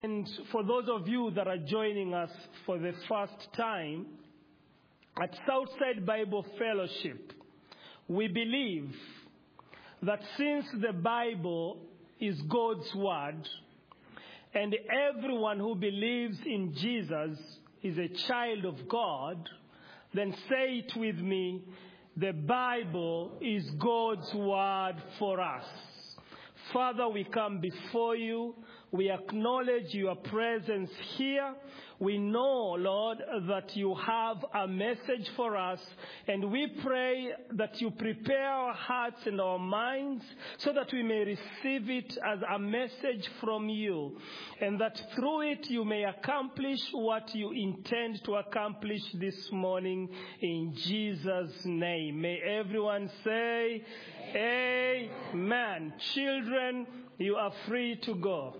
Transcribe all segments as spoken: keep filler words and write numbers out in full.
And for those of you that are joining us for the first time, at Southside Bible Fellowship, we believe that since the Bible is God's word, and everyone who believes in Jesus is a child of God, then say it with me, the Bible is God's word for us. Father, we come before you. We acknowledge your presence here. We know, Lord, that you have a message for us, and we pray that you prepare our hearts and our minds so that we may receive it as a message from you, and that through it you may accomplish what you intend to accomplish this morning in Jesus' name. May everyone say, Amen. Amen. Children, you are free to go.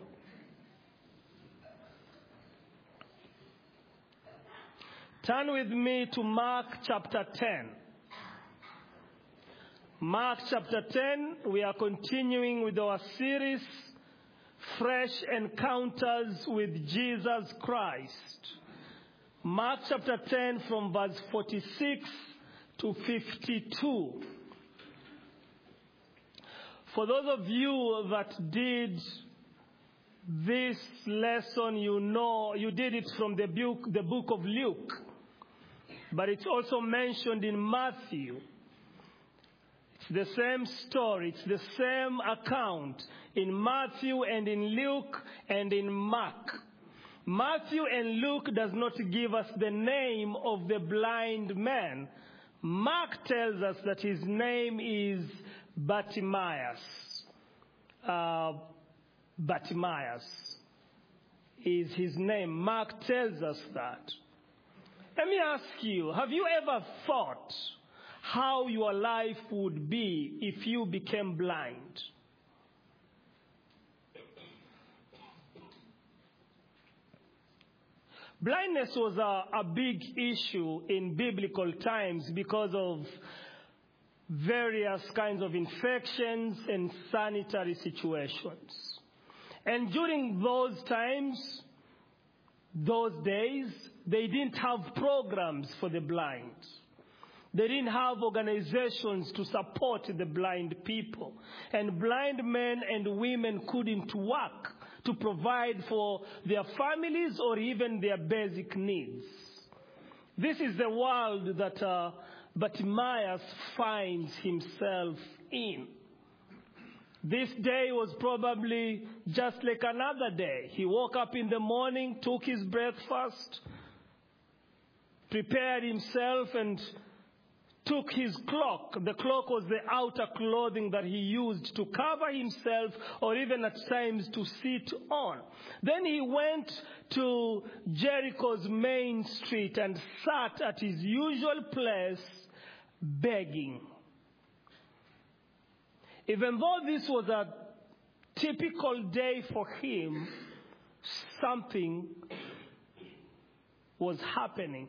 Turn with me to Mark chapter ten. Mark chapter ten, we are continuing with our series, Fresh Encounters with Jesus Christ. Mark chapter ten from verse forty-six to fifty-two. For those of you that did this lesson, you know, you did it from the book, the book of Luke. But it's also mentioned in Matthew. It's the same story. It's the same account in Matthew and in Luke and in Mark. Matthew and Luke does not give us the name of the blind man. Mark tells us that his name is Bartimaeus. Uh, Bartimaeus is his name. Mark tells us that. Let me ask you, have you ever thought how your life would be if you became blind? Blindness was a, a big issue in biblical times because of various kinds of infections and sanitary situations. And during those times, those days, they didn't have programs for the blind. They didn't have organizations to support the blind people. And blind men and women couldn't work to provide for their families or even their basic needs. This is the world that uh, Bartimaeus finds himself in. This day was probably just like another day. He woke up in the morning, took his breakfast, prepared himself, and took his cloak. The cloak was the outer clothing that he used to cover himself or even at times to sit on. Then he went to Jericho's main street and sat at his usual place begging. Even though this was a typical day for him, something was happening.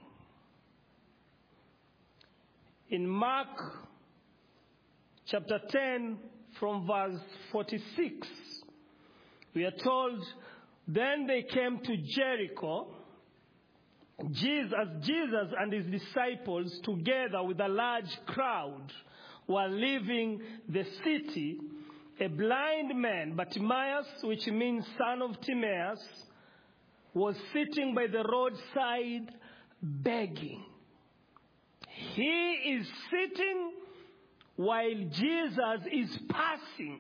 In Mark chapter ten from verse forty-six, we are told, then they came to Jericho. Jesus, Jesus and his disciples, together with a large crowd, were leaving the city. A blind man, Bartimaeus, which means son of Timaeus, was sitting by the roadside begging. He is sitting while Jesus is passing.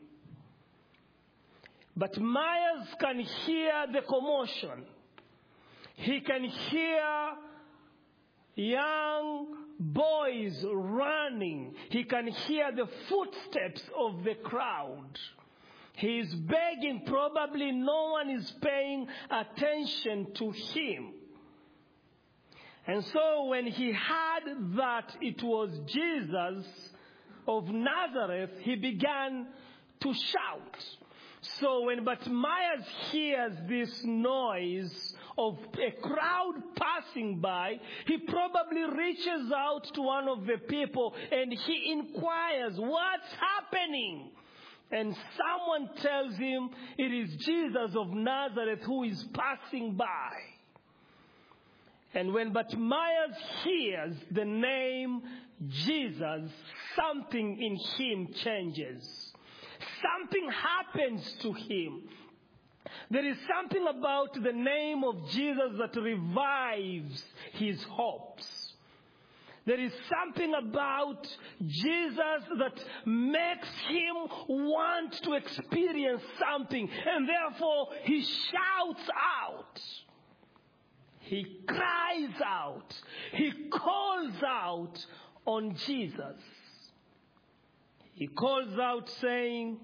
Bartimaeus can hear the commotion. He can hear young boys running. He can hear the footsteps of the crowd. He is begging. Probably no one is paying attention to him. And so when he heard that it was Jesus of Nazareth, he began to shout. So when Bartimaeus hears this noise of a crowd passing by, he probably reaches out to one of the people and he inquires, what's happening? and someone tells him it is Jesus of Nazareth who is passing by. And when Bartimaeus hears the name Jesus, something in him changes. Something happens to him. There is something about the name of Jesus that revives his hopes. There is something about Jesus that makes him want to experience something, and therefore he shouts out. He cries out. He calls out on Jesus. He calls out saying,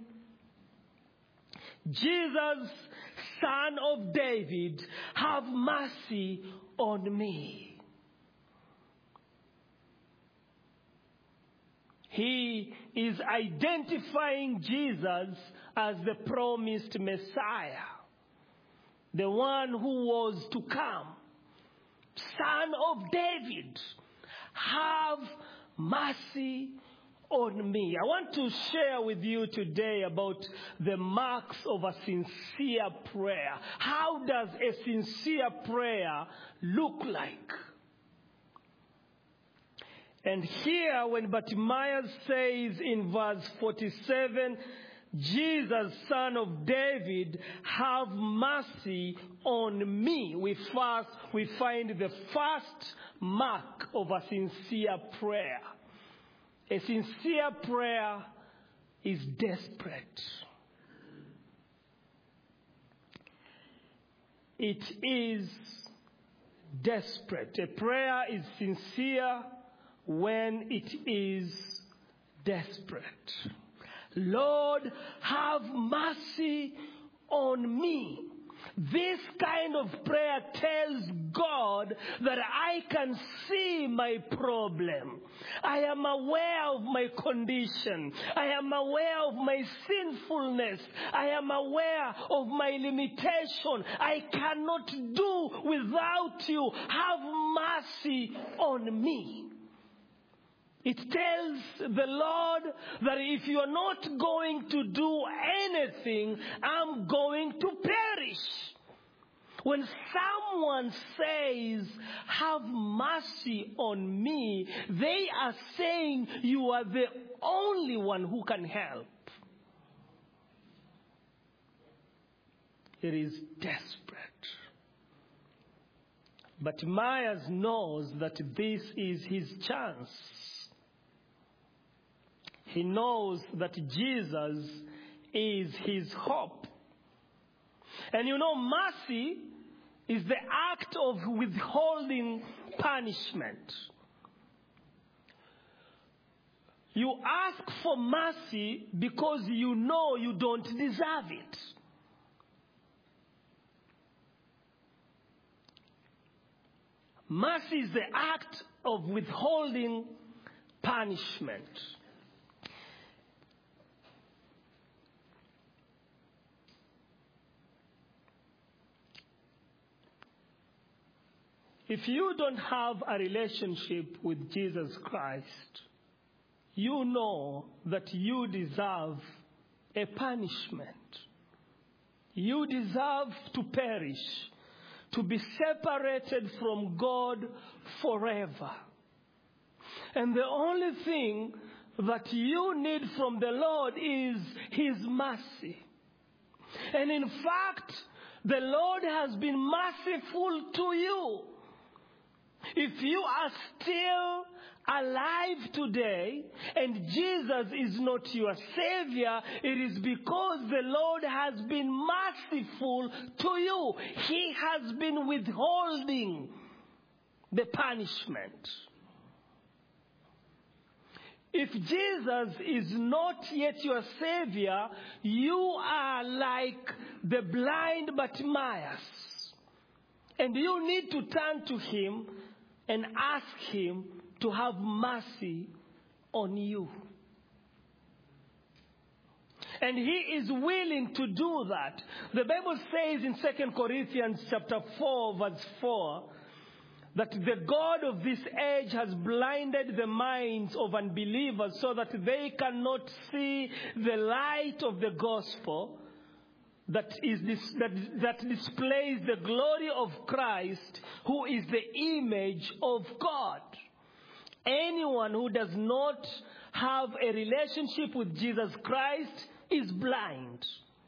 Jesus, Son of David, have mercy on me. He is identifying Jesus as the promised Messiah, the one who was to come. Son of David, have mercy on me. I want to share with you today about the marks of a sincere prayer. How does a sincere prayer look like? And here, when Bartimaeus says in verse forty-seven, Jesus, Son of David, have mercy on me, we first we find the first mark of a sincere prayer. A sincere prayer is desperate. It is desperate. A prayer is sincere when it is desperate. Lord, have mercy on me. This kind of prayer tells God that I can see my problem. I am aware of my condition. I am aware of my sinfulness. I am aware of my limitation. I cannot do without you. Have mercy on me. It tells the Lord that if you are not going to do anything, I'm going to perish. When someone says, have mercy on me, they are saying you are the only one who can help. It is desperate. But Bartimaeus knows that this is his chance. He knows that Jesus is his hope. And you know, mercy is the act of withholding punishment. You ask for mercy because you know you don't deserve it. Mercy is the act of withholding punishment. If you don't have a relationship with Jesus Christ, you know that you deserve a punishment. You deserve to perish, to be separated from God forever. And the only thing that you need from the Lord is his mercy. And in fact, the Lord has been merciful to you. If you are still alive today and Jesus is not your Savior, it is because the Lord has been merciful to you. He has been withholding the punishment. If Jesus is not yet your Savior, you are like the blind Bartimaeus. And you need to turn to him and ask him to have mercy on you. And he is willing to do that. The Bible says in Second Corinthians chapter four, verse four, that the God of this age has blinded the minds of unbelievers so that they cannot see the light of the gospel that is this, that, that displays the glory of Christ, who is the image of God. Anyone who does not have a relationship with Jesus Christ is blind.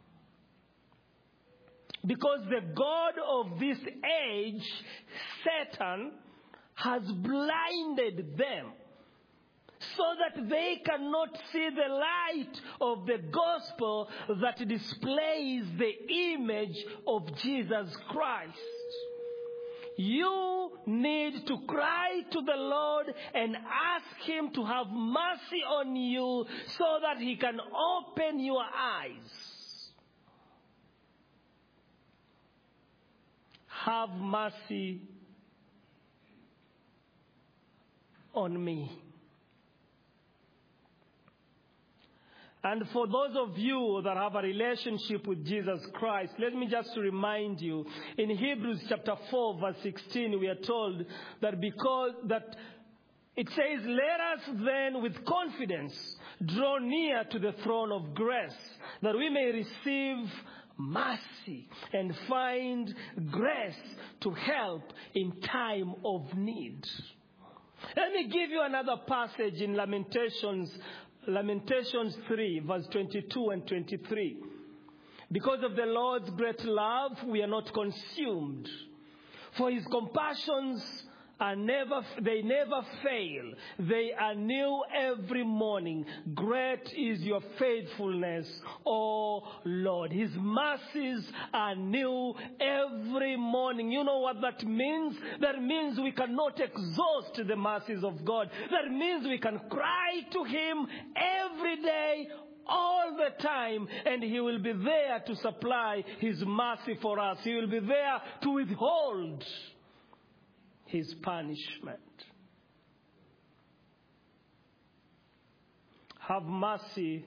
Because the God of this age, Satan, has blinded them so that they cannot see the light of the gospel that displays the image of Jesus Christ. You need to cry to the Lord and ask Him to have mercy on you so that He can open your eyes. Have mercy on me. And for those of you that have a relationship with Jesus Christ, let me just remind you, in Hebrews chapter four, verse sixteen, we are told that because that it says, let us then with confidence draw near to the throne of grace, that we may receive mercy and find grace to help in time of need. Let me give you another passage in Lamentations, Lamentations three, verse twenty-two and twenty-three. Because of the Lord's great love, we are not consumed, for His compassions are never, they never fail. They are new every morning. Great is your faithfulness, O Lord. His mercies are new every morning. You know what that means? That means we cannot exhaust the mercies of God. That means we can cry to Him every day, all the time, and He will be there to supply His mercy for us. He will be there to withhold His punishment. Have mercy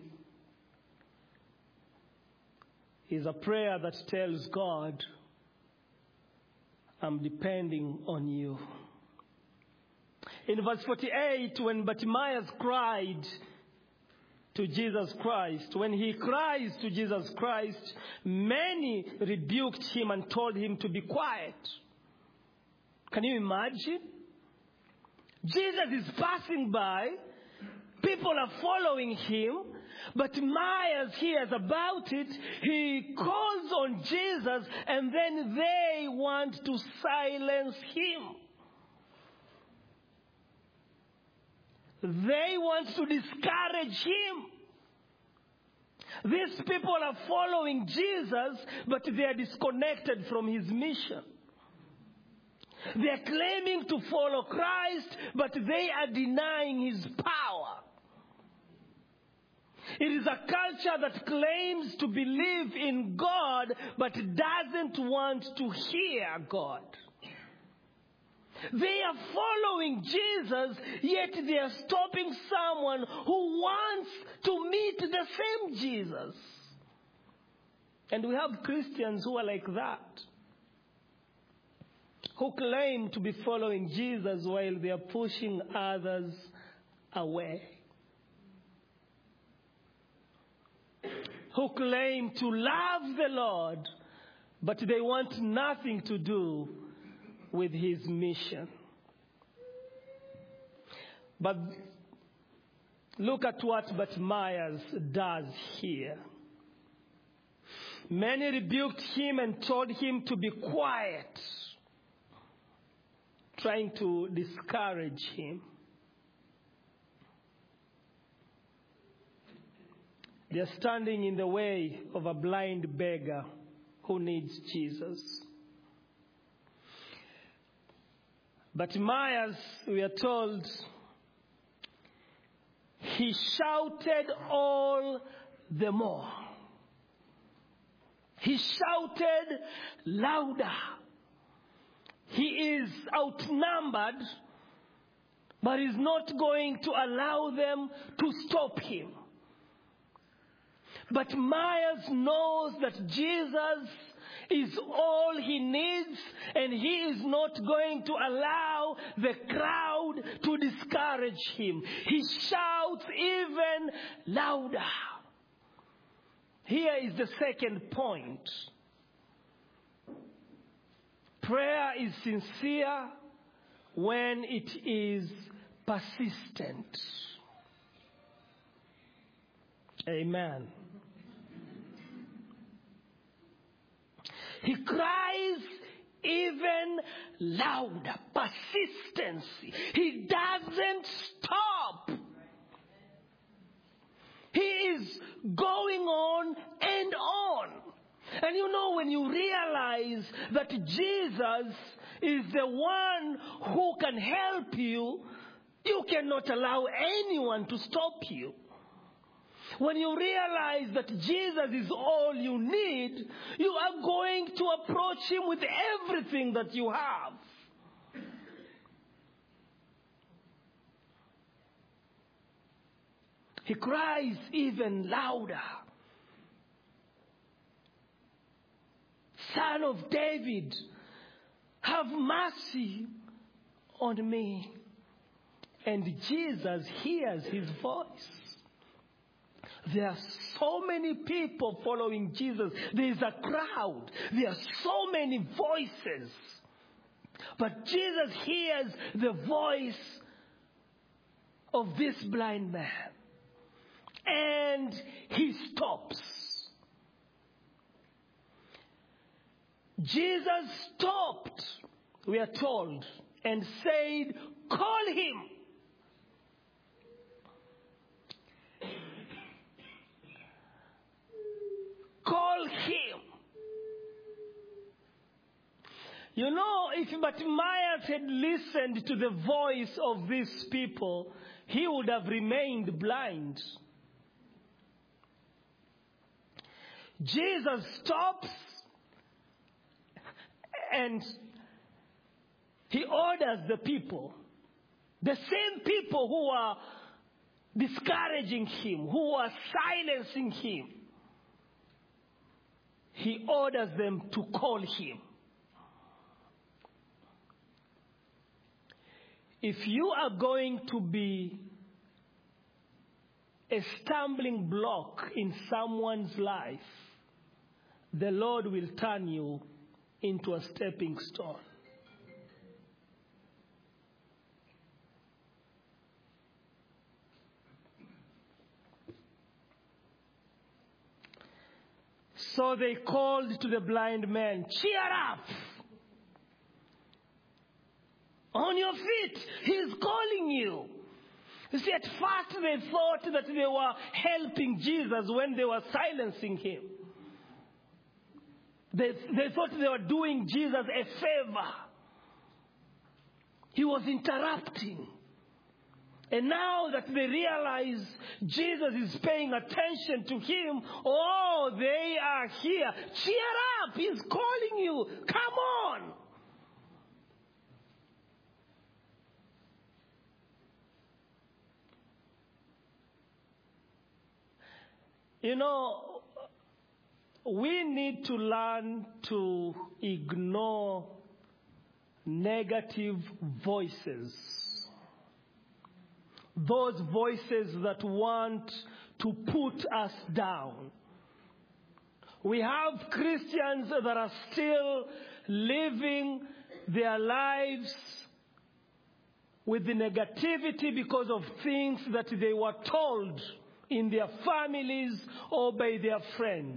is a prayer that tells God, I'm depending on you. In verse forty-eight, when Bartimaeus cried to Jesus Christ, when he cries to Jesus Christ, many rebuked him and told him to be quiet. Can you imagine? Jesus is passing by. People are following him. But Bartimaeus hears about it. He calls on Jesus, and then they want to silence him. They want to discourage him. These people are following Jesus, but they are disconnected from his mission. They are claiming to follow Christ, but they are denying His power. It is a culture that claims to believe in God, but doesn't want to hear God. They are following Jesus, yet they are stopping someone who wants to meet the same Jesus. And we have Christians who are like that, who claim to be following Jesus while they are pushing others away. Who claim to love the Lord, but they want nothing to do with His mission. But look at what Bartimaeus does here. Many rebuked him and told him to be quiet, trying to discourage him. They are standing in the way of a blind beggar who needs Jesus. But Bartimaeus, we are told, he shouted all the more. He shouted louder. He is outnumbered, but is not going to allow them to stop him. But Bartimaeus knows that Jesus is all he needs, and he is not going to allow the crowd to discourage him. He shouts even louder. Here is the second point. Prayer is sincere when it is persistent. Amen. He cries even louder. Persistency. He doesn't stop. He is going on and on. And you know, when you realize that Jesus is the one who can help you, you cannot allow anyone to stop you. When you realize that Jesus is all you need, you are going to approach him with everything that you have. He cries even louder. Son of David, have mercy on me. And Jesus hears his voice. There are so many people following Jesus. There is a crowd. There are so many voices. But Jesus hears the voice of this blind man. And he stops. Jesus stopped, we are told, and said, call him. Call him. You know, if Bartimaeus had listened to the voice of these people, he would have remained blind. Jesus stops and he orders the people, the same people who are discouraging him, who are silencing him, he orders them to call him. If you are going to be a stumbling block in someone's life, the Lord will turn you into a stepping stone. So they called to the blind man, cheer up! On your feet, he's calling you. You see, at first they thought that they were helping Jesus when they were silencing him. They, they thought they were doing Jesus a favor. He was interrupting. And now that they realize Jesus is paying attention to him, oh, they are here. Cheer up, he's calling you. Come on. You know, we need to learn to ignore negative voices. Those voices that want to put us down. We have Christians that are still living their lives with the negativity because of things that they were told in their families or by their friends.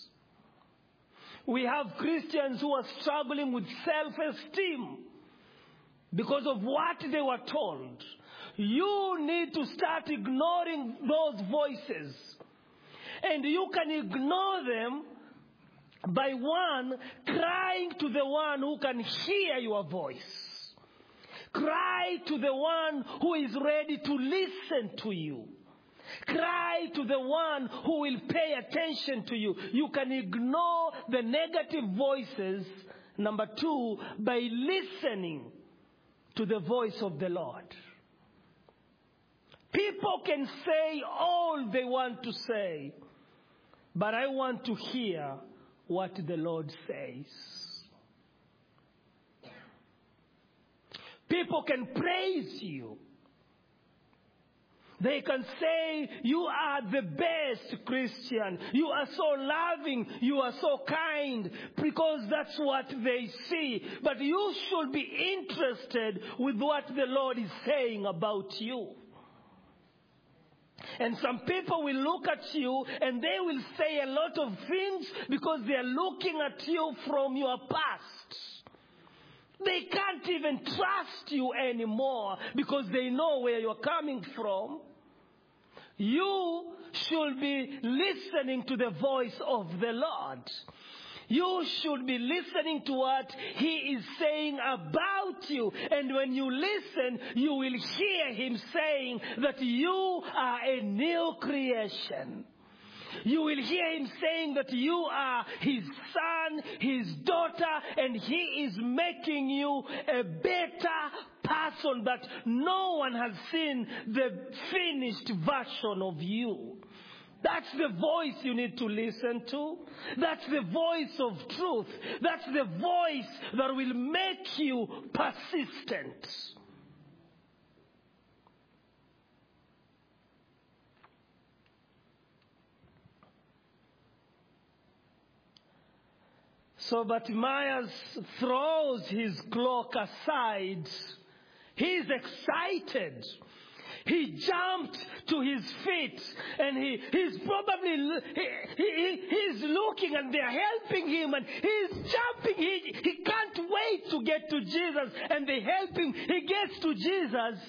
We have Christians who are struggling with self-esteem because of what they were told. You need to start ignoring those voices. And you can ignore them by one, crying to the one who can hear your voice. Cry to the one who is ready to listen to you. Cry to the one who will pay attention to you. You can ignore the negative voices, number two, by listening to the voice of the Lord. People can say all they want to say, but I want to hear what the Lord says. People can praise you. They can say, you are the best Christian. You are so loving. You are so kind. Because that's what they see. But you should be interested with what the Lord is saying about you. And some people will look at you and they will say a lot of things because they are looking at you from your past. They can't even trust you anymore because they know where you're coming from. You should be listening to the voice of the Lord. You should be listening to what He is saying about you. And when you listen, you will hear Him saying that you are a new creation. You will hear Him saying that you are His son, His daughter, and He is making you a better person, that no one has seen the finished version of you. That's the voice you need to listen to. That's the voice of truth. That's the voice that will make you persistent. So Bartimaeus throws his cloak aside. He's excited. He jumped to his feet, and he, he's probably, he, he, he's looking, and they're helping him, and he's jumping. He, he can't wait to get to Jesus, and they help him. He gets to Jesus,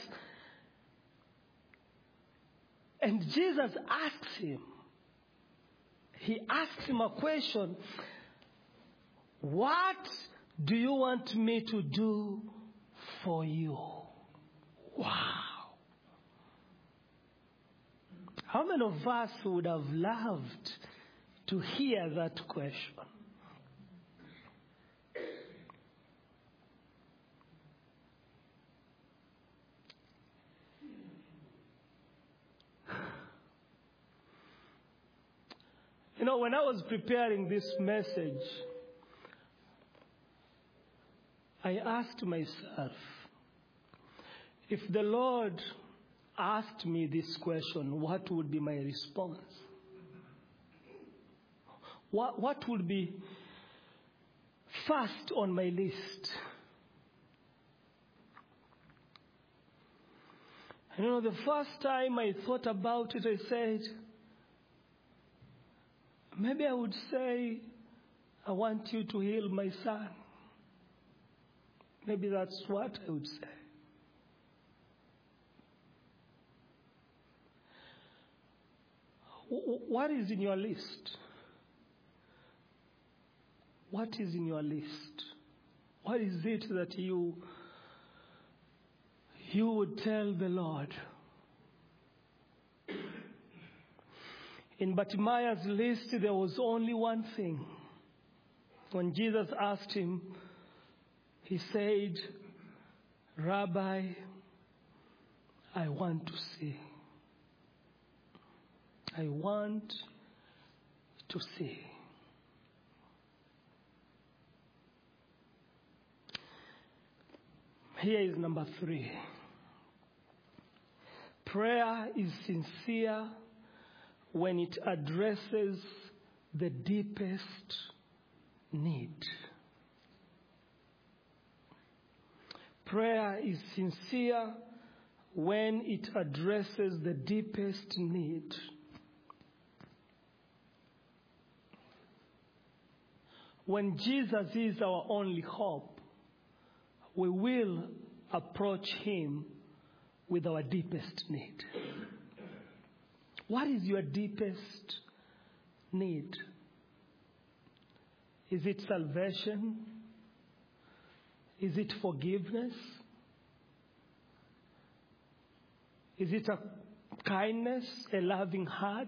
and Jesus asks him, he asks him a question. What do you want me to do for you? Wow. How many of us would have loved to hear that question? You know, when I was preparing this message, I asked myself, if the Lord asked me this question, what would be my response? What, what would be first on my list? You know, the first time I thought about it, I said, maybe I would say, I want you to heal my son. Maybe that's what I would say. What is in your list? What is in your list? What is it that you, you would tell the Lord? In Bartimaeus' list, there was only one thing. When Jesus asked him, he said, Rabbi, I want to see. I want to see. Here is number three. Prayer is sincere when it addresses the deepest need. Prayer is sincere when it addresses the deepest need. When Jesus is our only hope, we will approach Him with our deepest need. What is your deepest need? Is it salvation? Is it forgiveness? Is it a kindness, a loving heart?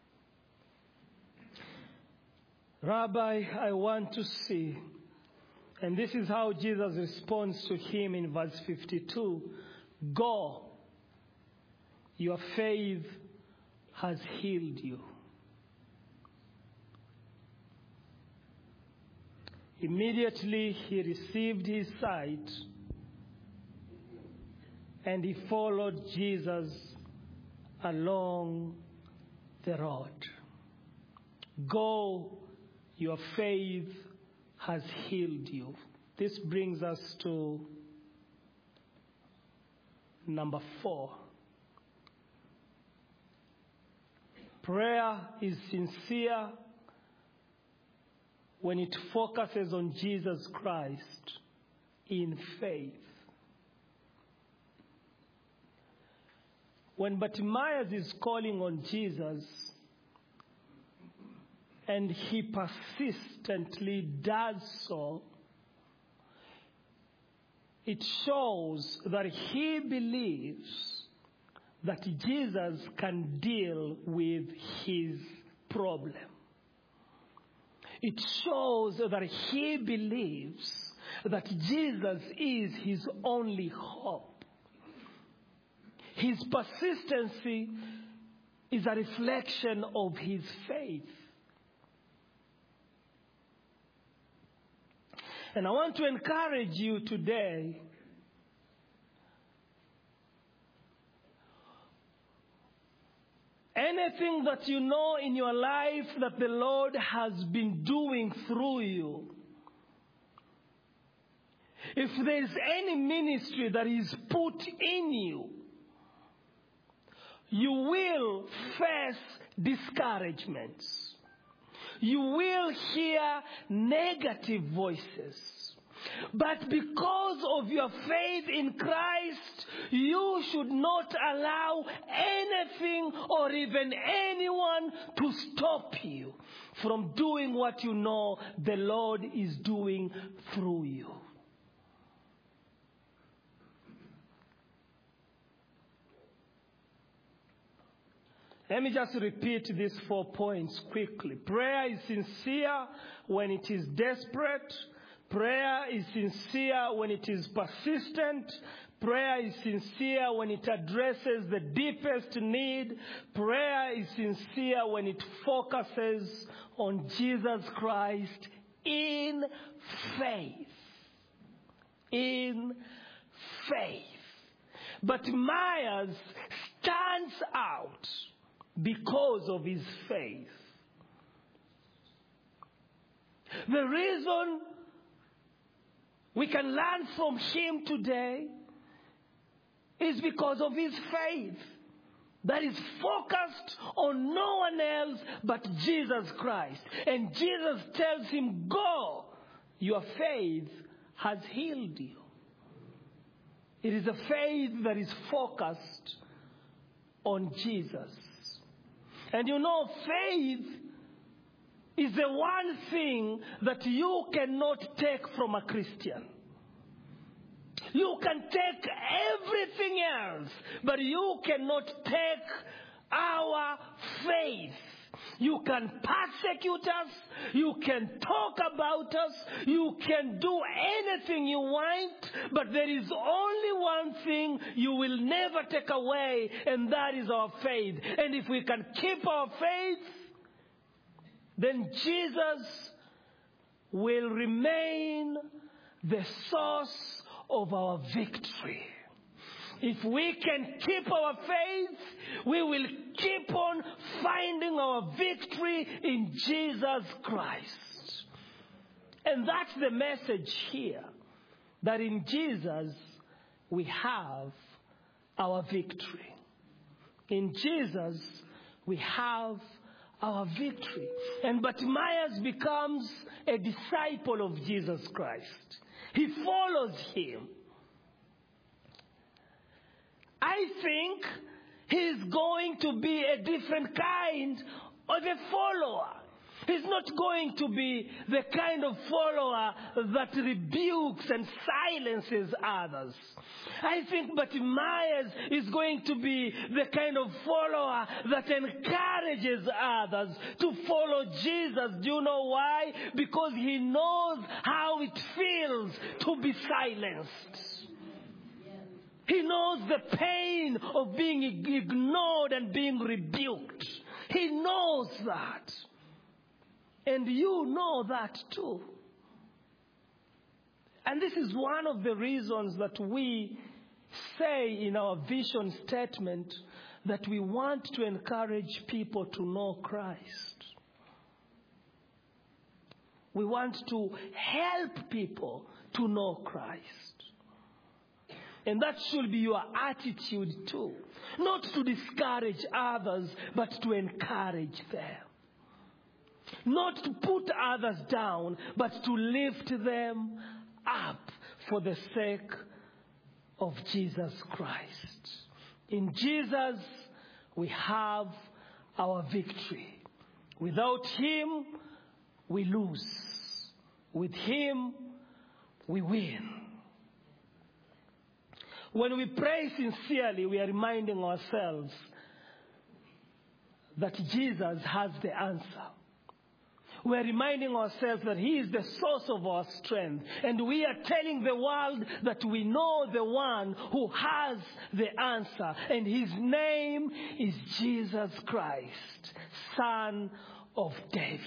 Rabbi, I want to see. And this is how Jesus responds to him in verse fifty-two. Go, your faith has healed you. Immediately he received his sight and he followed Jesus along the road. Go, your faith has healed you. This brings us to number four. Prayer is sincere when it focuses on Jesus Christ in faith. When Bartimaeus is calling on Jesus and he persistently does so, it shows that he believes that Jesus can deal with his problem. It shows that he believes that Jesus is his only hope. His persistency is a reflection of his faith. And I want to encourage you today anything that you know in your life that the Lord has been doing through you, if there is any ministry that is put in you, you will face discouragements. You will hear negative voices. But because of your faith in Christ, you should not allow anything or even anyone to stop you from doing what you know the Lord is doing through you. Let me just repeat these four points quickly. Prayer is sincere when it is desperate. Prayer is sincere when it is persistent. Prayer is sincere when it addresses the deepest need. Prayer is sincere when it focuses on Jesus Christ in faith. In faith. But Bartimaeus stands out because of his faith. The reason we can learn from him today is because of his faith that is focused on no one else but Jesus Christ. And Jesus tells him, go, your faith has healed you. It is a faith that is focused on Jesus. And you know, faith is the one thing that you cannot take from a Christian. You can take everything else, but you cannot take our faith. You can persecute us. You can talk about us. You can do anything you want, but there is only one thing you will never take away, and that is our faith. And if we can keep our faith, then Jesus will remain the source of our victory. If we can keep our faith, we will keep on finding our victory in Jesus Christ. And that's the message here, that in Jesus we have our victory. In Jesus we have our victory. And Bartimaeus becomes a disciple of Jesus Christ. He follows him. I think he's going to be a different kind of a follower. He's not going to be the kind of follower that rebukes and silences others. I think Bartimaeus is going to be the kind of follower that encourages others to follow Jesus. Do you know why? Because he knows how it feels to be silenced. He knows the pain of being ignored and being rebuked. He knows that. And you know that too. And this is one of the reasons that we say in our vision statement that we want to encourage people to know Christ. We want to help people to know Christ. And that should be your attitude too. Not to discourage others, but to encourage them. Not to put others down, but to lift them up for the sake of Jesus Christ. In Jesus, we have our victory. Without him, we lose. With him, we win. When we pray sincerely, we are reminding ourselves that Jesus has the answer. We are reminding ourselves that he is the source of our strength. And we are telling the world that we know the one who has the answer. And his name is Jesus Christ, Son of David.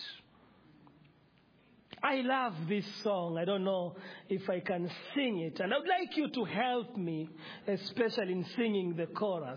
I love this song. I don't know if I can sing it. And I would like you to help me, especially in singing the chorus.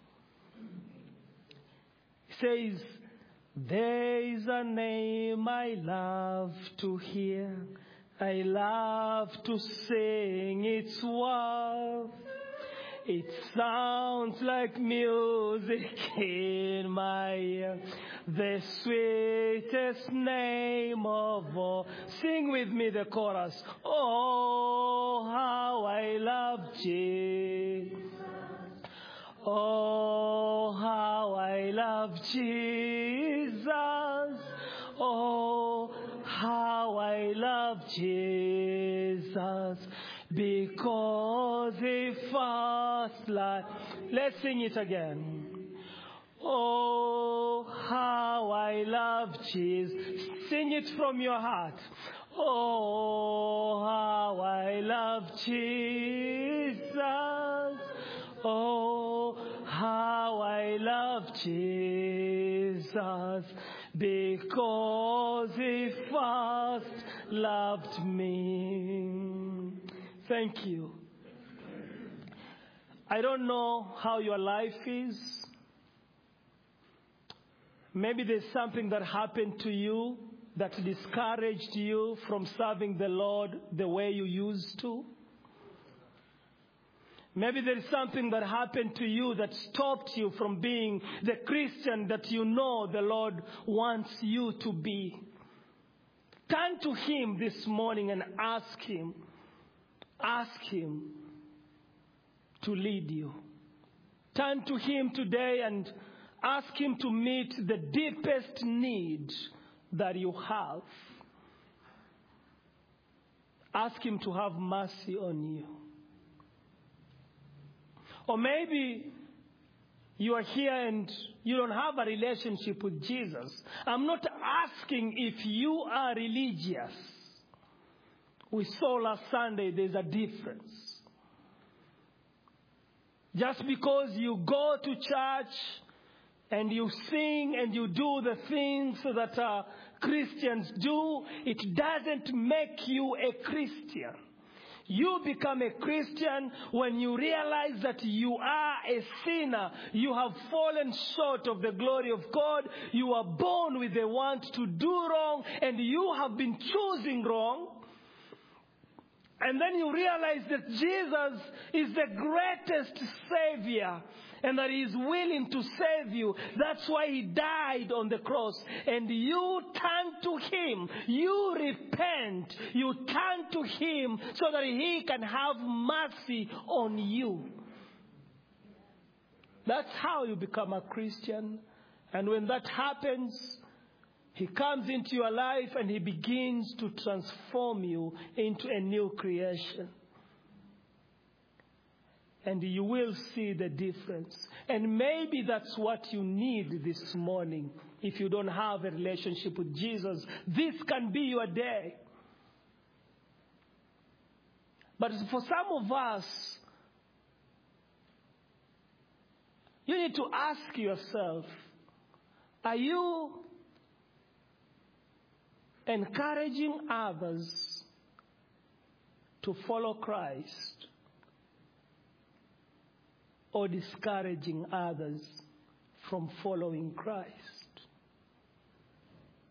It says, there is a name I love to hear. I love to sing its worth. It sounds like music in my ear. The sweetest name of all. Sing with me the chorus. Oh, how I love Jesus. Oh, how I love Jesus. Oh, how I love Jesus. Because he first loved. Let's sing it again. Oh, how I love Jesus. Sing it from your heart. Oh, how I love Jesus. Oh, how I love Jesus. Because he first loved me. Thank you. I don't know how your life is. Maybe there's something that happened to you that discouraged you from serving the Lord the way you used to. Maybe there is something that happened to you that stopped you from being the Christian that you know the Lord wants you to be. Turn to him this morning and ask him. Ask him to lead you. Turn to him today and ask him to meet the deepest need that you have. Ask him to have mercy on you. Or maybe you are here and you don't have a relationship with Jesus. I'm not asking if you are religious. We saw last Sunday there's a difference. Just because you go to church and you sing and you do the things that uh, Christians do, it doesn't make you a Christian. You become a Christian when you realize that you are a sinner. You have fallen short of the glory of God. You are born with a want to do wrong, and you have been choosing wrong. And then you realize that Jesus is the greatest Savior and that he is willing to save you. That's why he died on the cross. And you turn to him. You repent. You turn to him so that he can have mercy on you. That's how you become a Christian. And when that happens, He comes into your life and he begins to transform you into a new creation. And you will see the difference. And maybe that's what you need this morning. If you don't have a relationship with Jesus, this can be your day. But for some of us, you need to ask yourself, are you encouraging others to follow Christ, or discouraging others from following Christ?